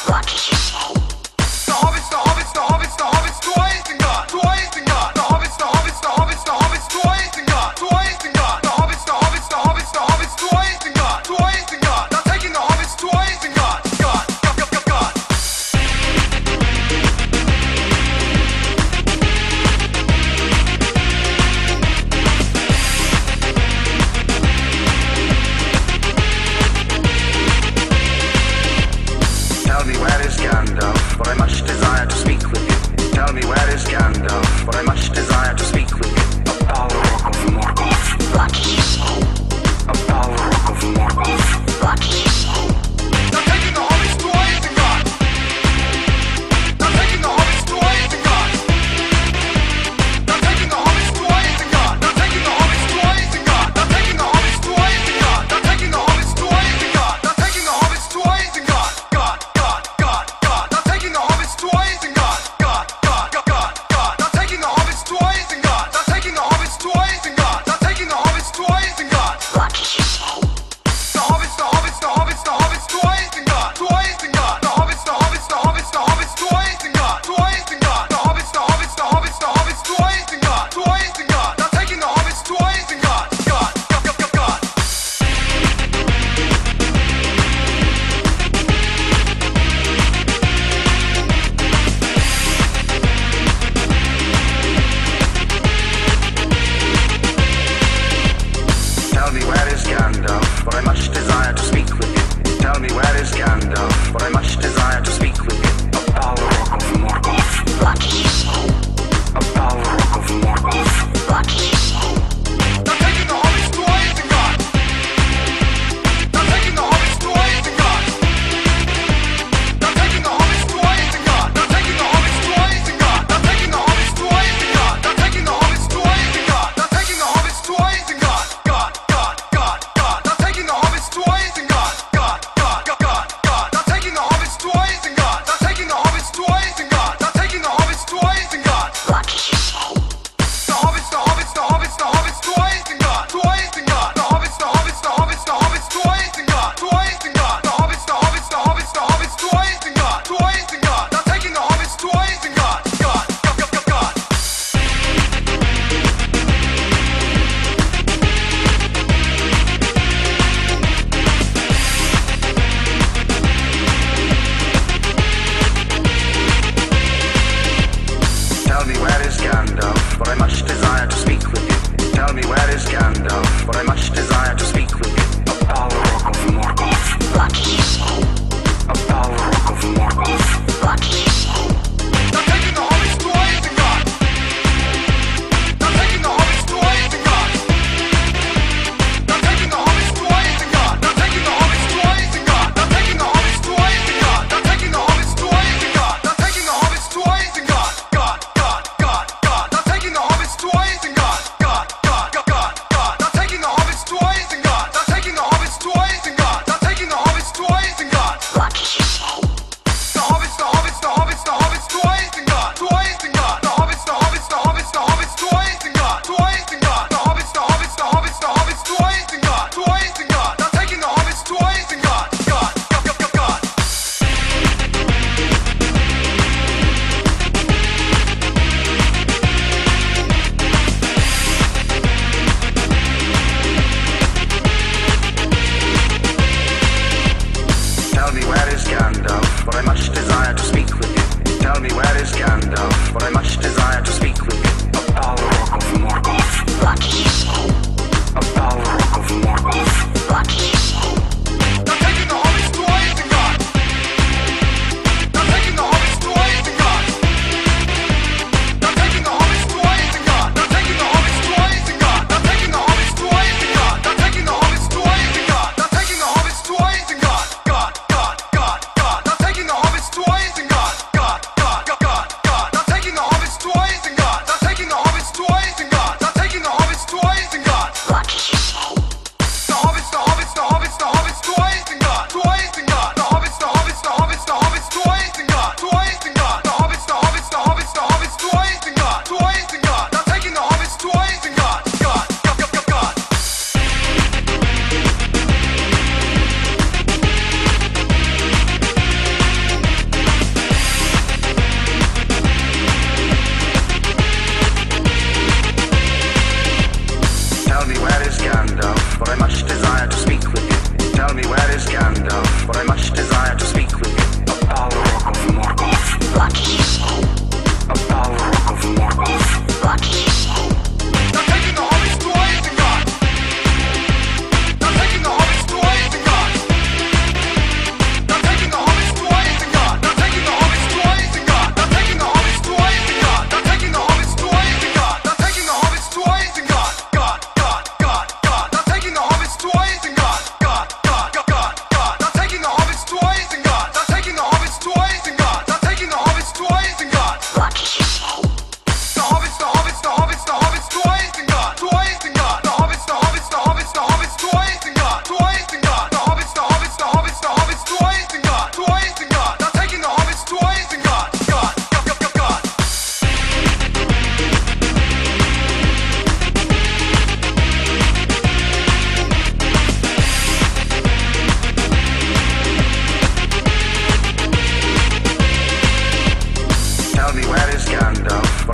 Toys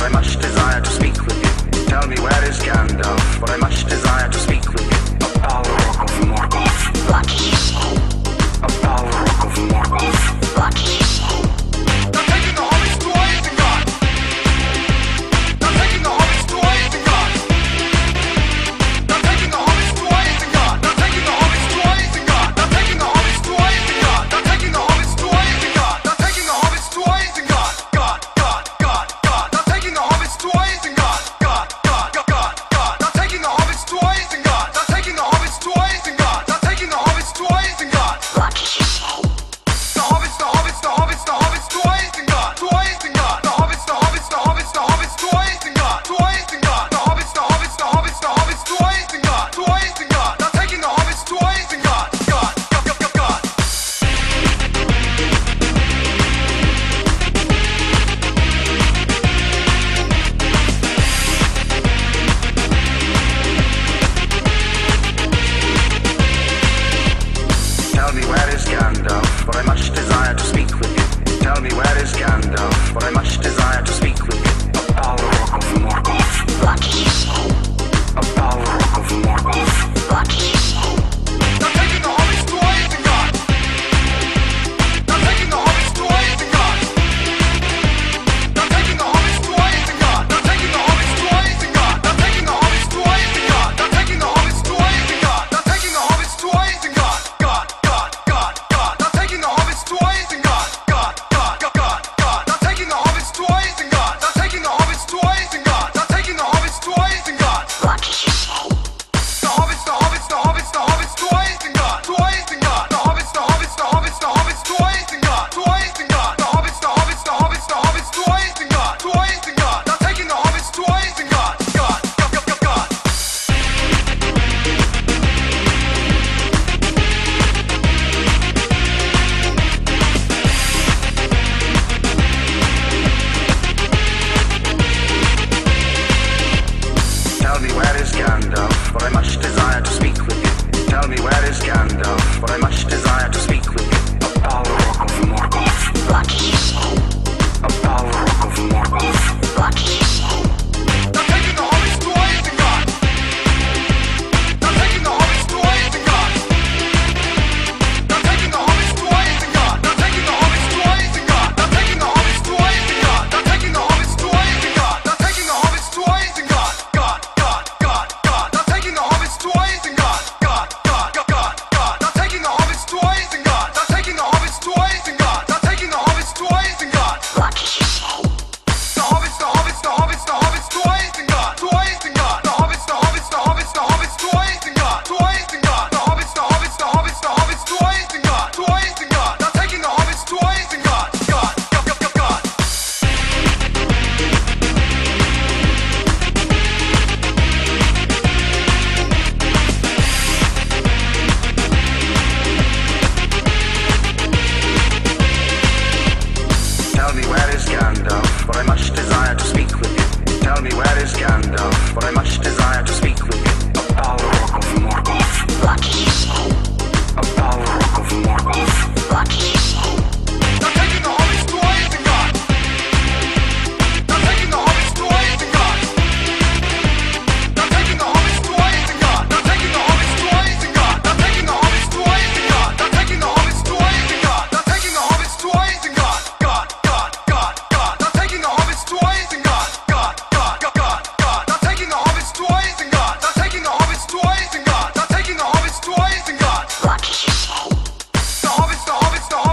but I much desire to speak with you. Tell me where is Gandalf, but I much desire to speak with you. A Balrog of Morgoth. What did you say? A Balrog of Morgoth. What did you say? They're taking the hobbits to Isengard. They're taking the hobbits to Isengard. They're taking the hobbits to Isengard. They're taking the hobbits to Isengard. They're taking the hobbits to Isengard. They're taking the hobbits to Isengard. They're taking the hobbits to Isengard. God. They're taking the hobbits to Isengard. God. They're taking the hobbits to Isengard. They're taking the hobbits to Isengard. They're taking the hobbits to Isengard. What did you say? The hobbits to Isengard. To Isengard. The hobbits to Isengard. To Isengard. To Isengard. The hobbits to Isengard. To Isengard. They're taking the hobbits to Isengard. God. Tell me where is Gandalf, but I much desire to speak with you. Tell me where is Gandalf, but I much desire to speak with you. A Balrog of Morgoth. What did you say? A Balrog of Morgoth. What did you say? They're taking the hobbits to Isengard. They're taking the hobbits to Isengard. They're taking the hobbits to Isengard. They're taking the hobbits to Isengard. They're taking the hobbits to Isengard. They're taking the hobbits to Isengard. They're taking the hobbits to Isengard. God. They're taking the hobbits to Isengard. God. They're taking the hobbits to Isengard. They're taking the hobbits to Isengard. They're taking the hobbits to Isengard. What did you say? The hobbits to Isengard. To Isengard. The hobbits to Isengard. To Isengard. The hobbits to Isengard. To Isengard. They're taking the hobbits to Isengard. God. Tell me where is Gandalf, but I much desire to speak with you. Tell me where is Gandalf, but I much desire to speak with you. A Balrog of Morgoth. What did you say? A Balrog of Morgoth. What did you say? They're taking the hobbits to Isengard. They're taking the hobbits to Isengard. They're taking the hobbits to Isengard. They're taking the hobbits to Isengard. They're taking the hobbits to Isengard. They're taking the hobbits to Isengard. They're taking the hobbits to Isengard. God. They're taking the hobbits to Isengard. God. They're taking the hobbits to Isengard. They're taking the hobbits to Isengard. They're taking the hobbits to Isengard. What did you say? The hobbits to Isengard. To Isengard. The hobbits to Isengard. To Isengard. The hobbits to Isengard. To Isengard. They're taking the hobbits to Isengard. God. Tell me where is Gandalf, but I much desire to speak with you. Tell me where is Gandalf, but I much desire to speak with you. A Balrog of Morgoth. What did you say? A Balrog of Morgoth. What did you say? They're taking the hobbits to Isengard. They're taking the hobbits to Isengard. They're taking the hobbits to Isengard. They're taking the hobbits to Isengard. They're taking the hobbits to Isengard. They're taking the hobbits to Isengard. They're taking the hobbits to Isengard. God. They're taking the hobbits to Isengard. God. They're taking the hobbits to Isengard. They're taking the hobbits to Isengard. They're taking the hobbits to Isengard. What did you say? The hobbits to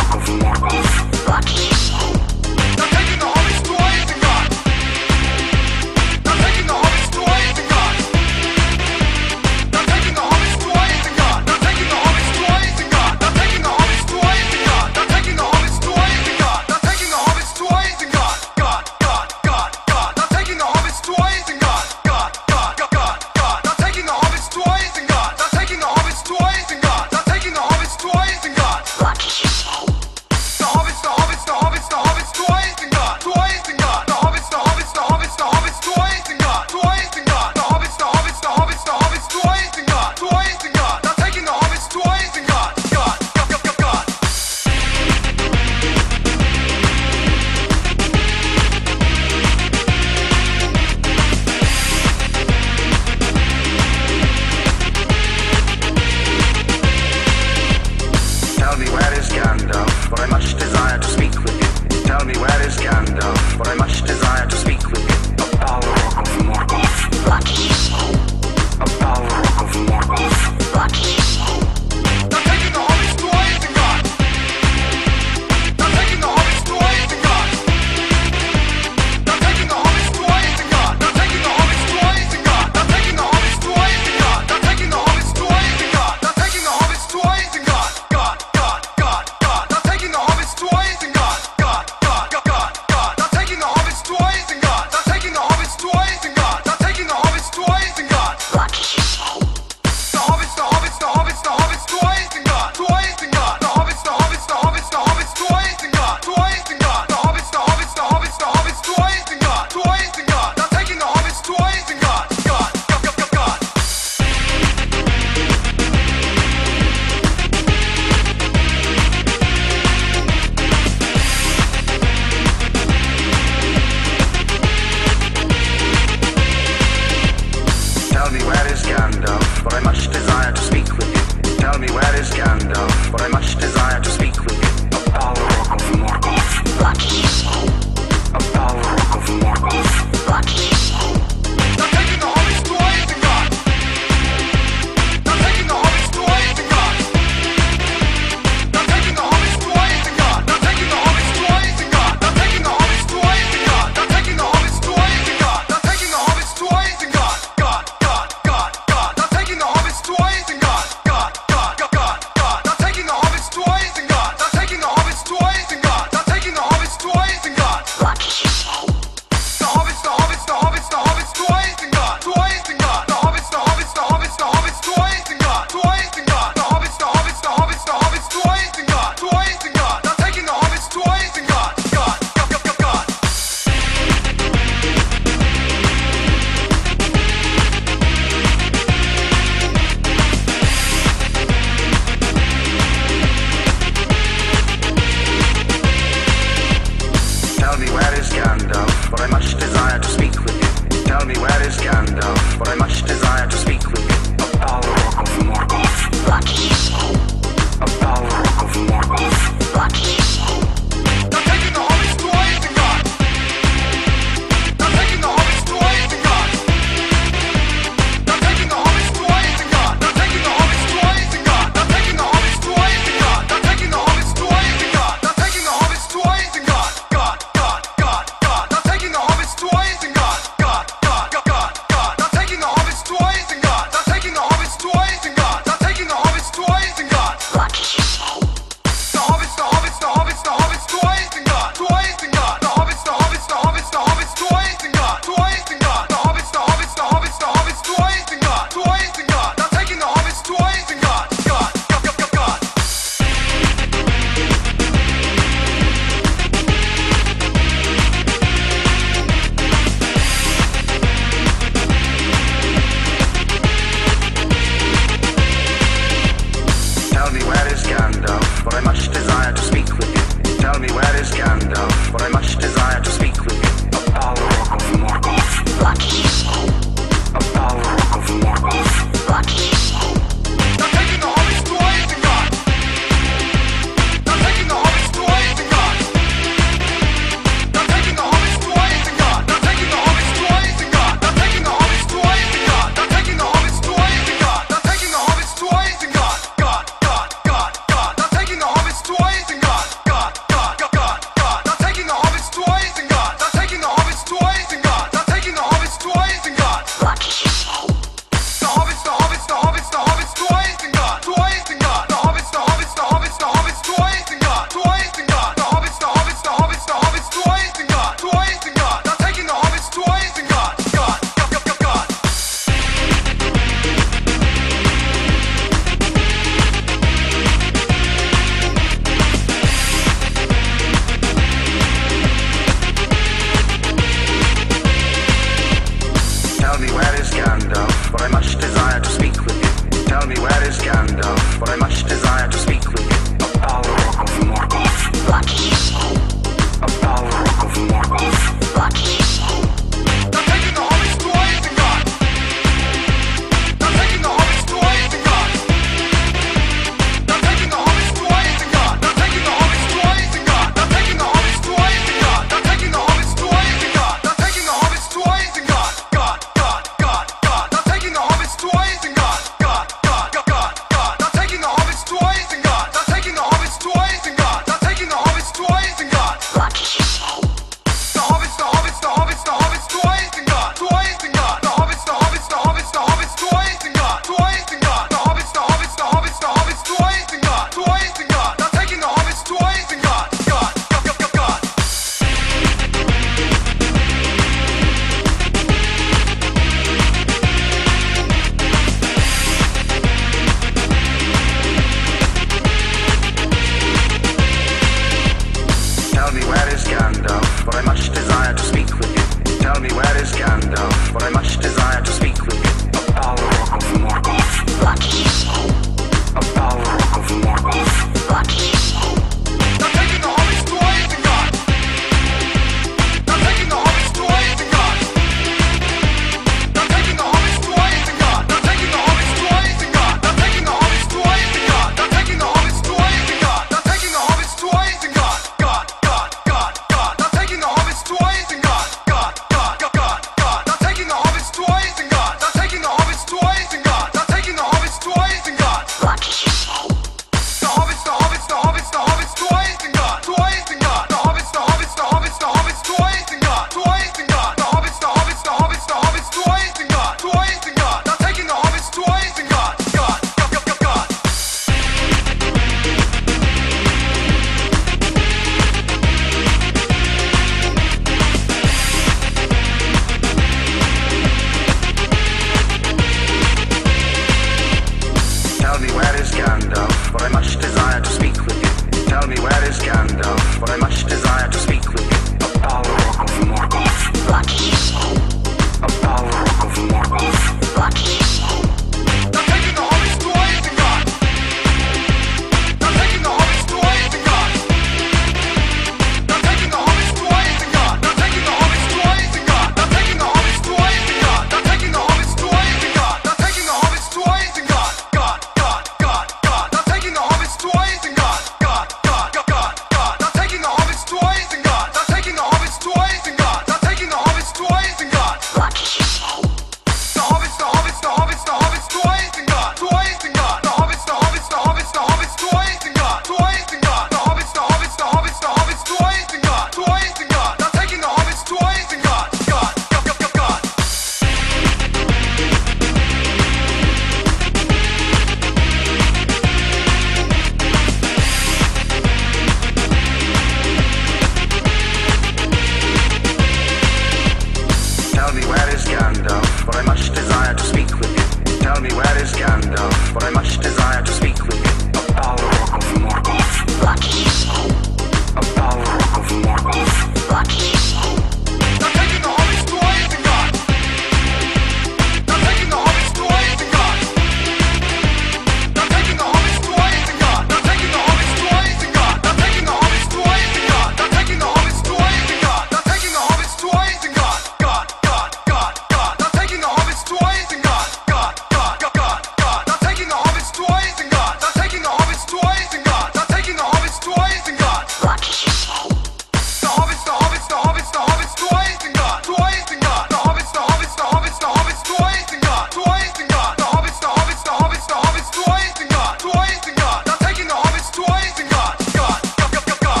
God. What did you say? The hobbits, the hobbits, the hobbits, the hobbits, toys and God, toys and God. The hobbits, the hobbits, the hobbits, the hobbits, toys and God, toys and God. The hobbits, the hobbits, the hobbits, the hobbits, toys and God, toys and God. They're taking the hobbits, toys and God, God, God, God, God.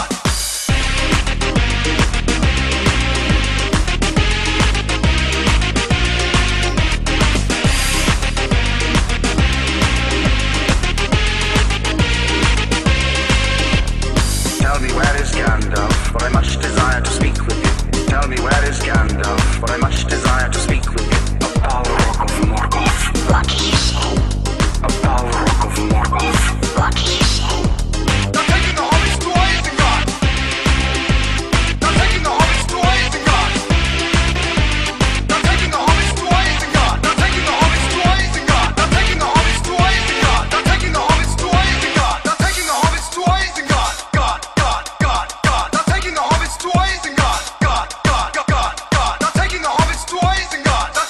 Tell me where is Gandalf, for I much desire to speak with you. Tell me where is Gandalf, for I much desire to speak with you. A Balrog of Morgoth, What did you say? a Balrog of Morgoth. What did you say? They're taking the hobbits, toys and God. They're taking the hobbits, toys and God. They're taking the hobbits, toys and God. They're taking the hobbits, toys and God. They're taking the hobbits, toys and God. They're taking the hobbits, toys and God. They're taking the hobbits, toys and God. God, God, God, God. They're taking the hobbits, toys and God. God, God, God, God. They're taking the hobbits, toys and God.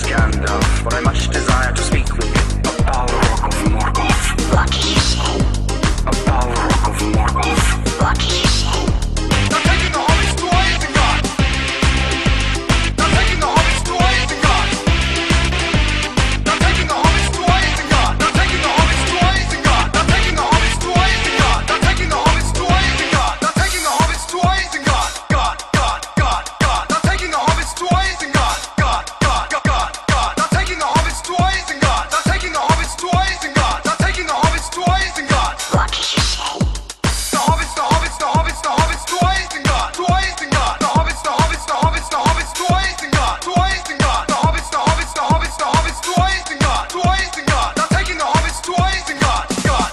Gandalf, but I much desire to speak with you. A Balrog of Morgoth. What did you say? A Balrog of Morgoth. What did you say? They're taking the hobbits to Isengard. They're taking the hobbits to Isengard. They're taking the hobbits to Isengard. They're taking the hobbits to Isengard. They're taking the hobbits to Isengard. They're taking the hobbits to Isengard. They're taking the hobbits to Isengard. God. They're taking the hobbits to Isengard. God. They're taking the hobbits to Isengard. They're taking the hobbits to Isengard. They're taking the hobbits to Isengard. What did you say? The hobbits to Isengard, to Isengard. The hobbits to Isengard, to Isengard. The hobbits to Isengard, to Isengard. They're taking the hobbits to Isengard. God.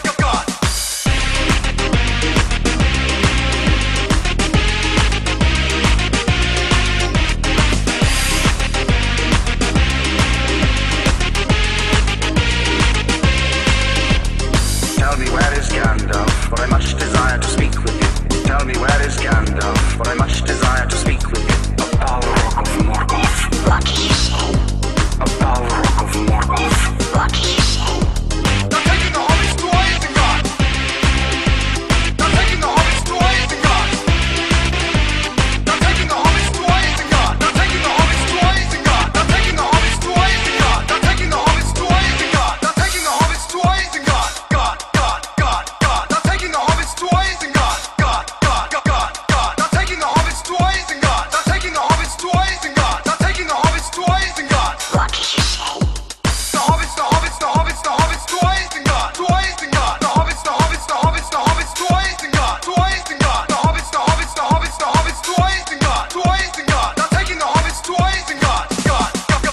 Tell me where is Gandalf, for I much desire to speak with you. Tell me where is Gandalf, for I much desire to speak with you. A Balrog of Morgoth. What did you say? A Balrog of Morgoth. What did you say? They're taking the hobbits to Isengard. They're taking the hobbits to Isengard. They're taking the hobbits to Isengard. They're taking the hobbits to Isengard. They're taking the hobbits to Isengard. They're taking the hobbits to Isengard. They're taking the hobbits to Isengard. God. They're taking the hobbits to Isengard. God. They're taking the hobbits to Isengard. They're taking the hobbits to Isengard. They're taking the hobbits to Isengard. What did you say? The hobbits to Isengard, to Isengard. The hobbits to Isengard, to Isengard. The hobbits to Isengard, to Isengard. They're taking the hobbits to Isengard. God.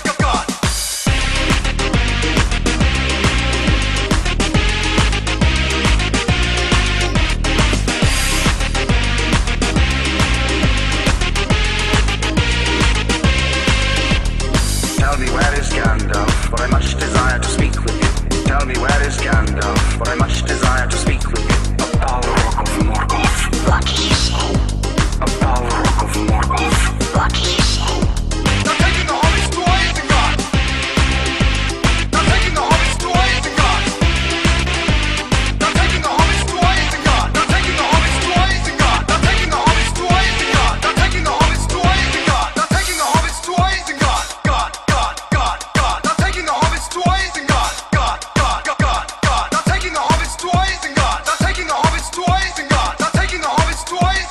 Tell me where is Gandalf, for I much desire to speak with you. Tell me where is Gandalf, for I much desire to speak with you. A Balrog of Morgoth. What did you say? A Balrog of Morgoth. What did you say? They're taking the hobbits to Isengard. They're taking the hobbits to Isengard. They're taking the hobbits to Isengard. They're taking the hobbits to Isengard. They're taking the hobbits to Isengard. They're taking the hobbits to Isengard. They're taking the hobbits to Isengard. God. They're taking the hobbits to Isengard. God. They're taking the hobbits to Isengard. They're taking the hobbits to Isengard. They're taking the hobbits to Isengard.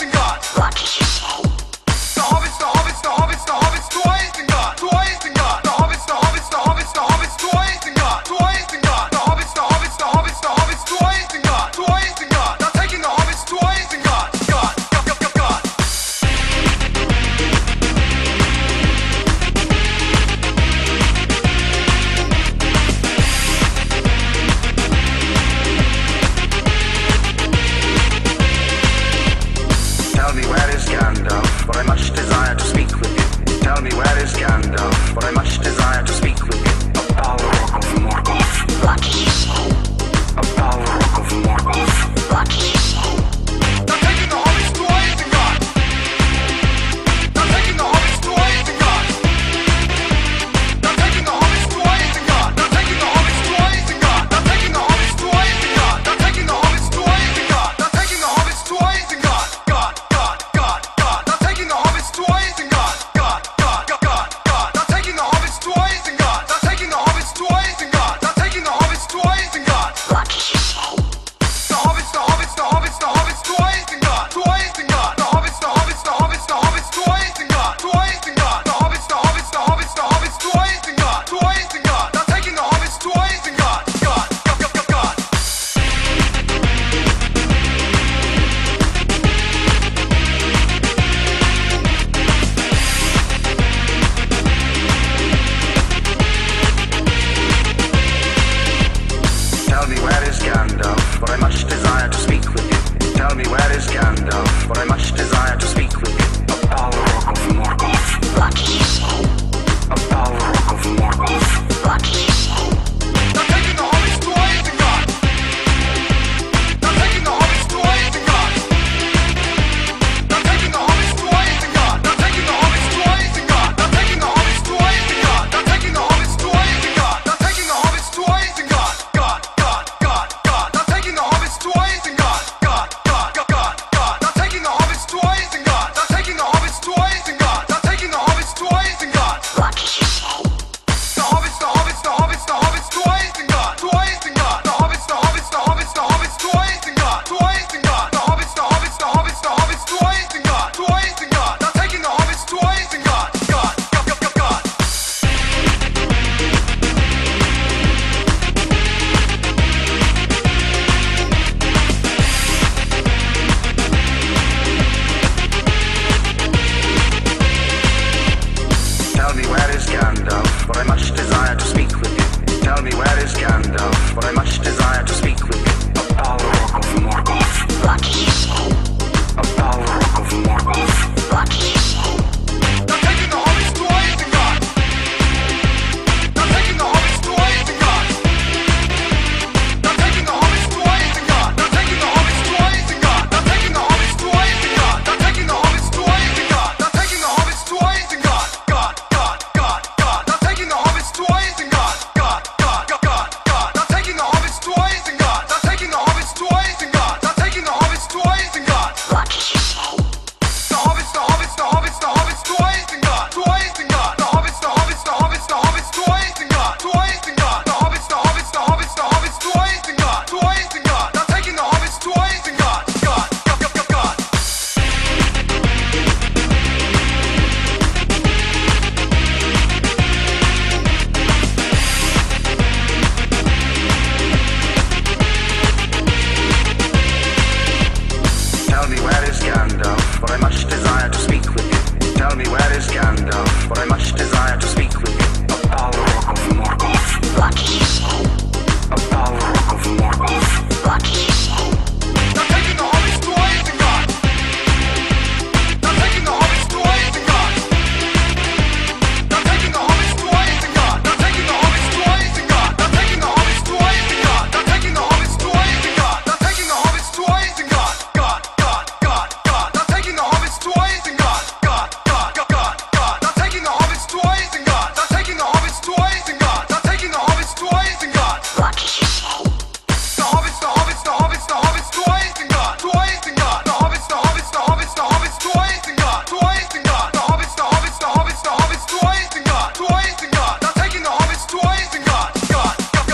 What did you say? A Balrog of Morgoth. What did you say? They're taking the hobbits to Isengard. They're taking the hobbits to Isengard. They're taking the hobbits to Isengard. They're taking the hobbits to Isengard. They're taking the hobbits to Isengard. They're taking the hobbits to Isengard. They're taking the hobbits to Isengard. God. They're taking the hobbits to Isengard. God. They're taking the hobbits to Isengard. They're taking the hobbits to Isengard. They're taking the hobbits to Isengard. What did you say? The hobbits to Isengard, to Isengard. The hobbits to Isengard, to Isengard. The hobbits to Isengard, to Isengard. They're taking the hobbits to Isengard. God.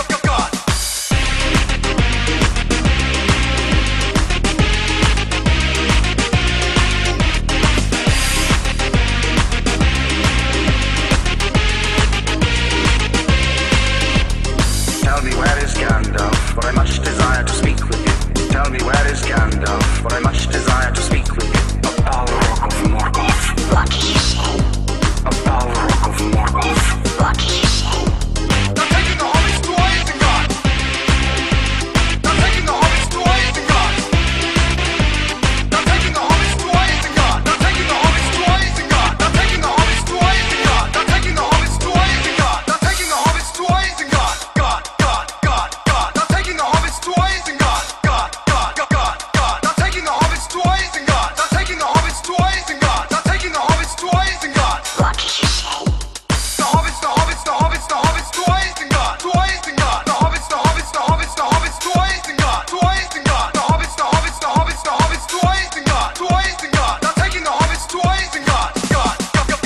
Tell me where is Gandalf, for I much desire to speak with you. Tell me where is Gandalf, for I much desire to speak with you. A Balrog of Morgoth. What did you say? A Balrog of Morgoth. What did you say? They're taking the hobbits to Isengard. They're taking the hobbits to Isengard. They're taking the hobbits to Isengard. They're taking the hobbits to Isengard. They're taking the hobbits to Isengard. They're taking the hobbits to Isengard. They're taking the hobbits to Isengard. God. They're taking the hobbits to Isengard. God. They're taking the hobbits to Isengard. They're taking the hobbits to Isengard. They're taking the hobbits to Isengard. What did you say? The hobbits to Isengard, to Isengard. The hobbits to Isengard, to Isengard. The hobbits to Isengard, to Isengard. They're taking the hobbits to Isengard. God.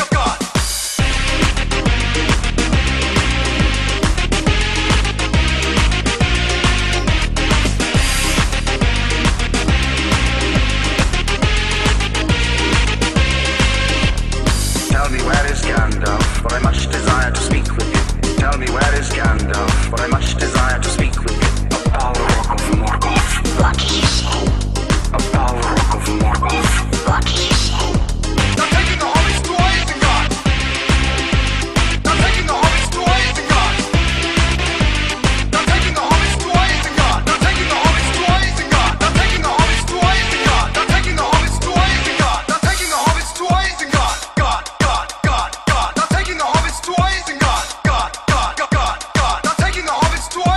Tell me where is Gandalf, for I much desire to speak with you. Tell me where is Gandalf, for I much desire to speak with you. A Balrog of Morgoth. What did you say? A Balrog of Morgoth. What did you say? They're taking the hobbits to Isengard. They're taking the hobbits to Isengard. They're taking the hobbits to Isengard. They're taking the hobbits to Isengard. They're taking the hobbits to Isengard. They're taking the hobbits to Isengard. They're taking the hobbits to Isengard. God. They're taking the hobbits to Isengard. God. They're taking the hobbits to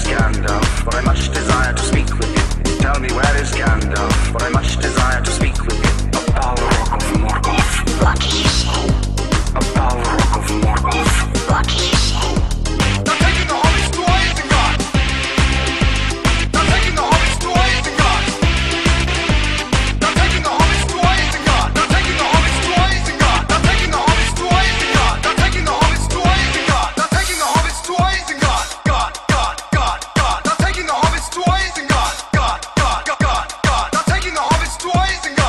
is Gandalf? For I much desire to speak with you. Tell me where is Gandalf? For I much desire to speak with you. A Balrog of Morgoth. What did you say? A Balrog of Morgoth. What did you say? They're taking the hobbits to Isengard. They're taking the hobbits to Isengard. They're taking the hobbits to Isengard. They're taking the hobbits to Isengard. They're taking the hobbits to Isengard. They're taking the hobbits to Isengard. They're taking the hobbits to Isengard. God. They're taking the hobbits to Isengard. God. They're taking the hobbits to Isengard.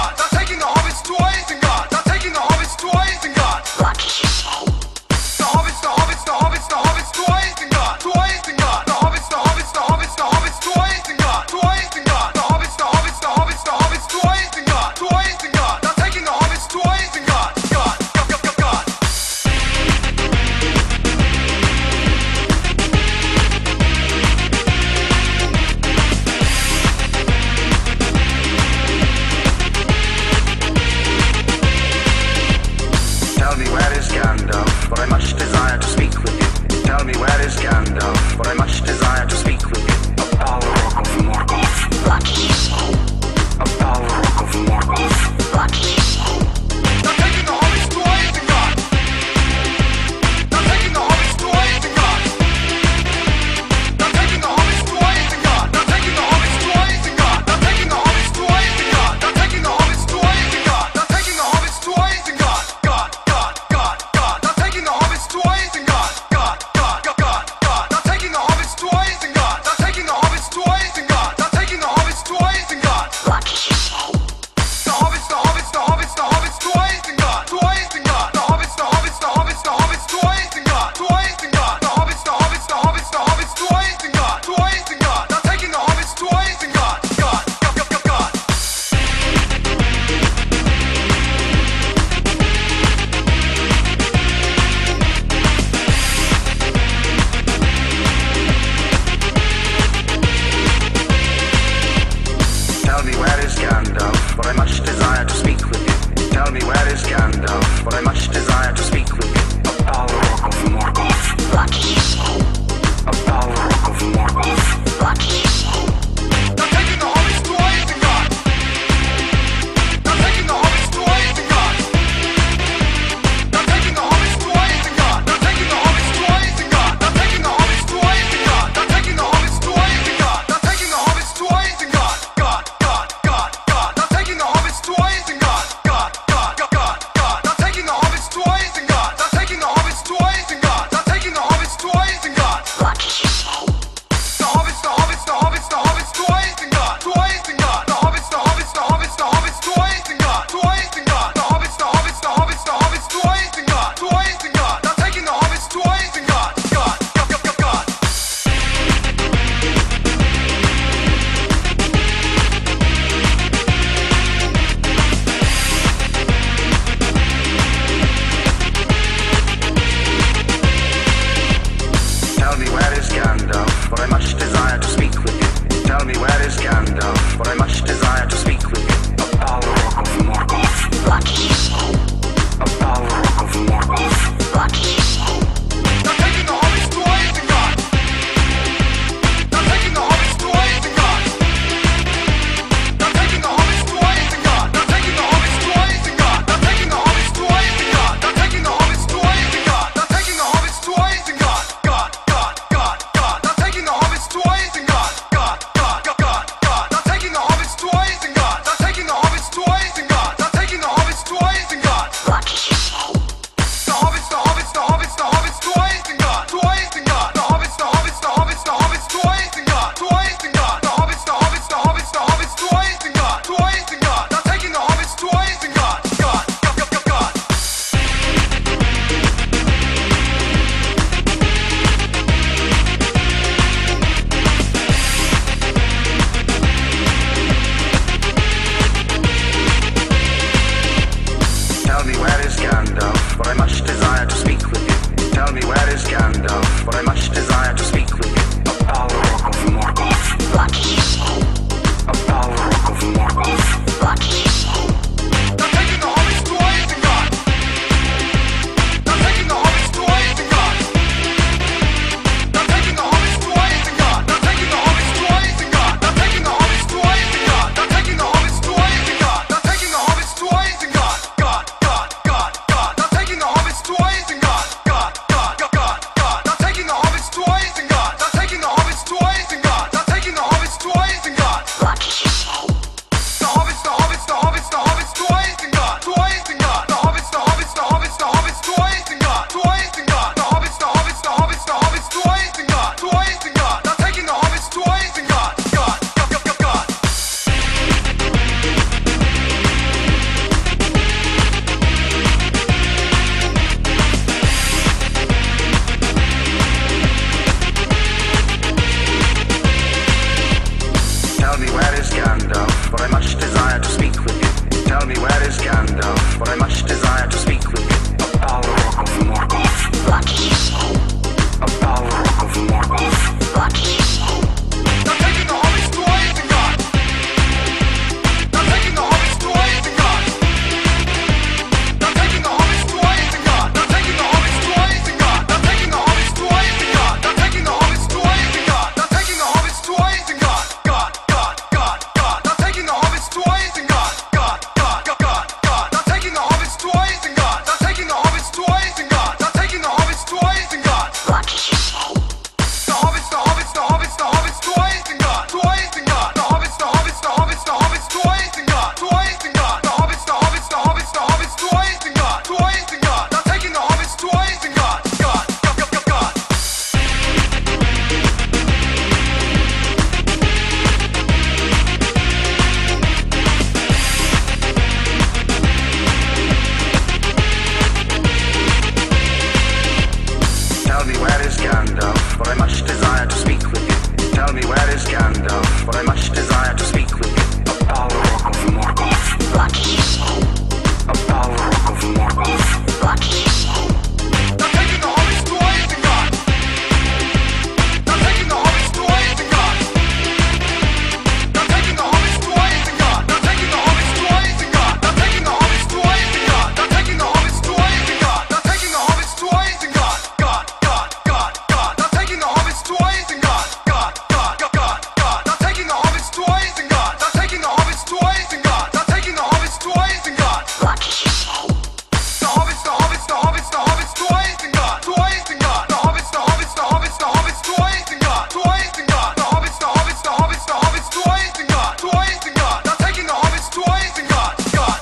me where is Gandalf, for I much desire to speak with you. A Balrog of Morgoth. What is he say? A Balrog of Morgoth. What is he say? They're taking the hobbits to Isengard. They're taking the hobbits to Isengard. They're taking the hobbits to Isengard. They're taking the hobbits to Isengard. They're taking the hobbits to Isengard. They're taking the hobbits to Isengard. They're taking the hobbits to Isengard. God. They're taking the hobbits to Isengard. God. They're taking the hobbits to Isengard. They're taking the hobbits to Isengard. They're taking the hobbits to Isengard. What is he say? The hobbits to Isengard, to Isengard. The hobbits to Isengard, to Isengard. The hobbits to Isengard, to Isengard. They're taking the hobbits to Isengard. God.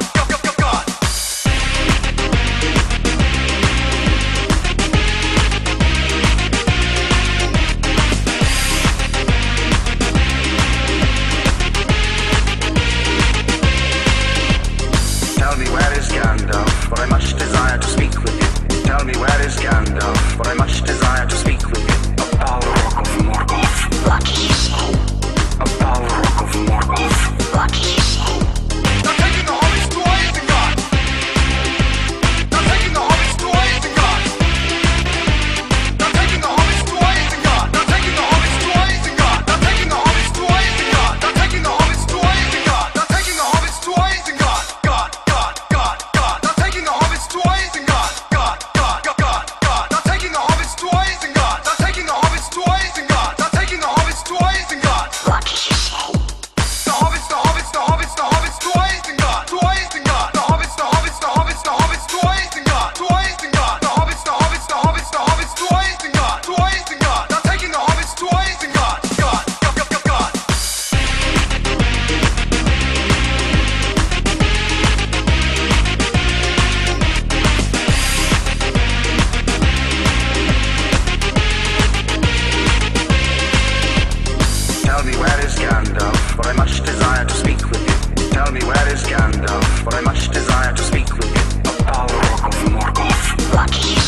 Tell me where is Gandalf, for I much desire to speak with you. Tell me where is Gandalf, for I much desire to speak with you. A Balrog of Morgoth. What is he say? A Balrog of Morgoth. What is he say? They're taking the hobbits to Isengard. They're taking the hobbits to Isengard. They're taking the hobbits to Isengard. They're taking the hobbits to Isengard. They're taking the hobbits to Isengard. They're taking the hobbits to Isengard. They're taking the hobbits to Isengard. God. They're taking the hobbits to Isengard. God. They're taking the hobbits to Isengard. They're taking the hobbits to Isengard. They're taking the hobbits to Isengard. What is he say? The hobbits to Isengard, to Isengard. The hobbits to Isengard, to Isengard. The hobbits to Isengard, to Isengard. They're taking the hobbits to Isengard. God. Tell me where is Gandalf, for I much desire to speak with you. Tell me where is Gandalf, for I much desire to speak with you. A Balrog of Morgoth. What is he